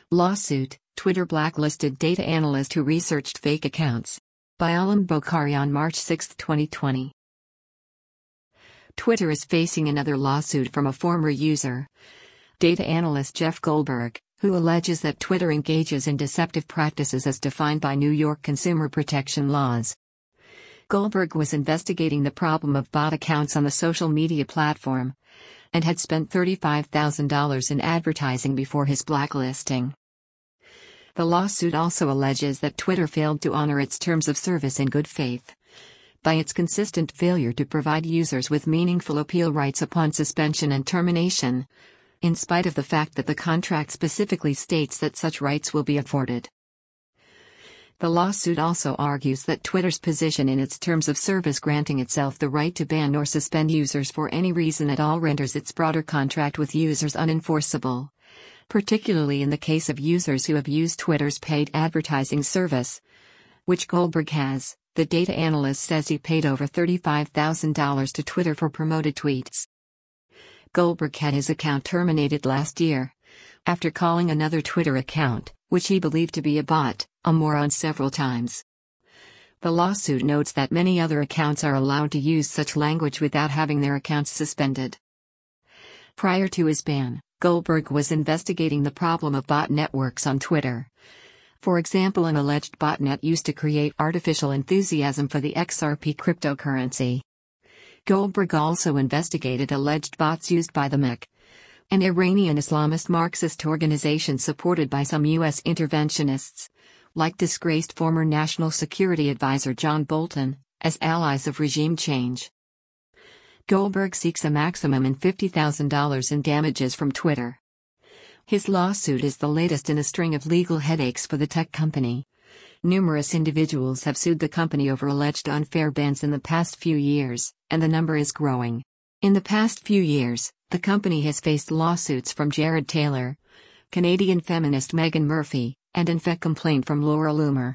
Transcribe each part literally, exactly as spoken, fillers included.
Lawsuit: Twitter blacklisted data analyst who researched fake accounts. By Alam Bokhari on March sixth, twenty twenty. Twitter is facing another lawsuit from a former user, data analyst Jeff Goldberg, who alleges that Twitter engages in deceptive practices as defined by New York consumer protection laws. Goldberg was investigating the problem of bot accounts on the social media platform and had spent thirty-five thousand dollars in advertising before his blacklisting. The lawsuit also alleges that Twitter failed to honor its terms of service in good faith by its consistent failure to provide users with meaningful appeal rights upon suspension and termination, in spite of the fact that the contract specifically states that such rights will be afforded. The lawsuit also argues that Twitter's position in its terms of service granting itself the right to ban or suspend users for any reason at all renders its broader contract with users unenforceable, particularly in the case of users who have used Twitter's paid advertising service, which Goldberg has. The data analyst says he paid over thirty-five thousand dollars to Twitter for promoted tweets. Goldberg had his account terminated last year after calling another Twitter account, which he believed to be a bot, a moron several times. The lawsuit notes that many other accounts are allowed to use such language without having their accounts suspended. Prior to his ban, Goldberg was investigating the problem of bot networks on Twitter. For example, an alleged botnet used to create artificial enthusiasm for the X R P cryptocurrency. Goldberg also investigated alleged bots used by the M E K, an Iranian Islamist Marxist organization supported by some U S interventionists, like disgraced former National Security Advisor John Bolton, as allies of regime change. Goldberg seeks a maximum in fifty thousand dollars in damages from Twitter. His lawsuit is the latest in a string of legal headaches for the tech company. Numerous individuals have sued the company over alleged unfair bans in the past few years, and the number is growing. In the past few years, the company has faced lawsuits from Jared Taylor, Canadian feminist Meghan Murphy, and an F E C complaint from Laura Loomer.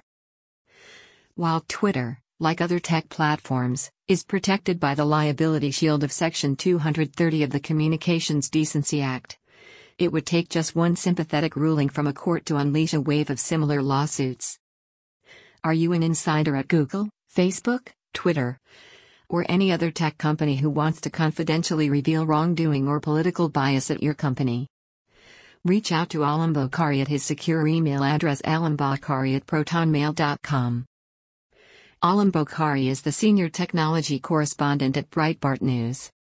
While Twitter, like other tech platforms, is protected by the liability shield of Section two hundred thirty of the Communications Decency Act, it would take just one sympathetic ruling from a court to unleash a wave of similar lawsuits. Are you an insider at Google, Facebook, Twitter, or any other tech company who wants to confidentially reveal wrongdoing or political bias at your company? Reach out to Alam Bokhari at his secure email address alambokhari at protonmail dot com. Alam Bokhari is the senior technology correspondent at Breitbart News.